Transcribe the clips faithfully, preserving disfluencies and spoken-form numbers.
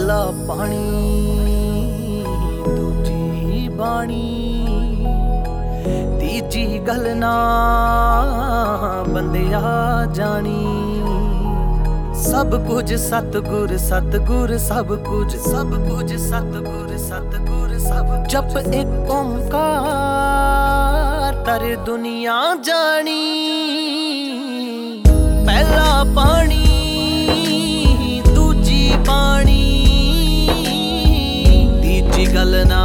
ਪਹਿਲਾ ਪਾਣੀ ਦੂਜੀ ਬਾਣੀ ਤੀਜੀ ਗੱਲ ਨਾ ਬੰਦਿਆ ਜਾਣੀ। ਸਭ ਕੁਝ ਸਤਿਗੁਰ ਸਤਿਗੁਰ ਸਭ ਕੁਝ ਸਭ ਕੁਝ ਸਤਿਗੁਰ ਸਤਿਗੁਰ ਸਭ ਜਪ ਇੱਕ ਓੰਕਾਰ ਤਰ ਦੁਨੀਆ ਜਾਣੀ। ਪਹਿਲਾ ਪਾਣੀ ਦੂਜੀ ਬਾਣੀ ਤੀਜੀ ਗੱਲ ਨਾ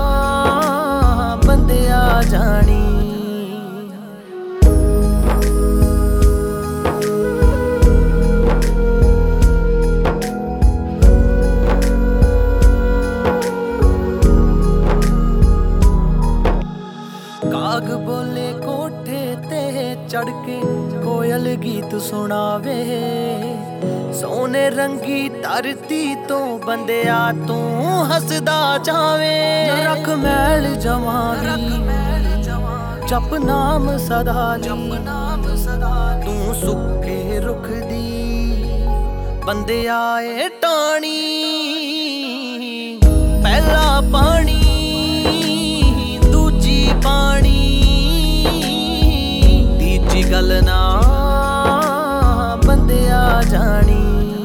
ਬੰਦਿਆ ਜਾਣੀ। ਕਾਗ ਬੋਲੇ ਕੋਠੇ ਤੇ ਚੜ ਕੇ ਕੋਇਲ ਗੀਤ ਸੁਣਾਵੇ। ਸੋਨੇ ਰੰਗੀ ਧਰਤੀ ਤੋਂ ਬੰਦਿਆ ਤੂੰ ਹੱਸਦਾ ਜਾਵੇਂ। ਰੱਖ ਮੈਲ ਜਵਾਨੀ ਜਪ ਨਾਮ ਸਦਾ ਤੂੰ ਸੁੱਕੇ ਰੁੱਖ ਦੀ ਬੰਦਿਆ ਏ ਟਾਣੀ। ਪਹਿਲਾ ਪਾਣੀ ਦੂਜੀ ਬਾਣੀ ਤੀਜੀ ਗੱਲ ਨਾ ਬੰਦਿਆ ਜਾਣੀ।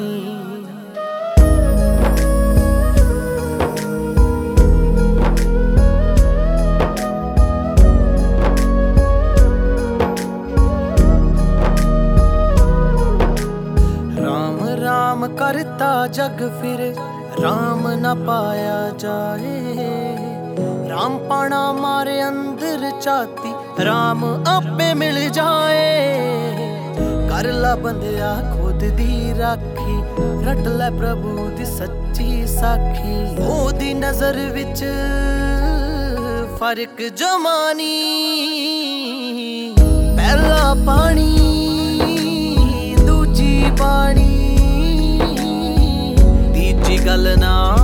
ਰਾਮ ਰਾਮ ਕਰਤਾ ਜਗ ਫਿਰੇ ਰਾਮ ਨਾ ਪਾਇਆ ਜਾਏ। ਰਾਮ ਪਾਣਾ ਮਾਰੇ ਅੰਦਰ ਝਾਤੀ ਰਾਮ ਆਪੇ ਮਿਲ ਜਾਏ। ਕਰ ਲਾ ਬੰਦਿਆ ਖੁਦ ਦੀ ਰਾਖੀ ਰੱਟ ਲੈ ਪ੍ਰਭੂ ਦੀ ਸੱਚੀ ਸਾਖੀ। ਉਹਦੀ ਨਜ਼ਰ ਵਿੱਚ ਫਰਕ ਜਮਾਨੀ। ਪਹਿਲਾ ਪਾਣੀ ਦੂਜੀ ਬਾਣੀ ਤੀਜੀ ਗੱਲ ਨਾ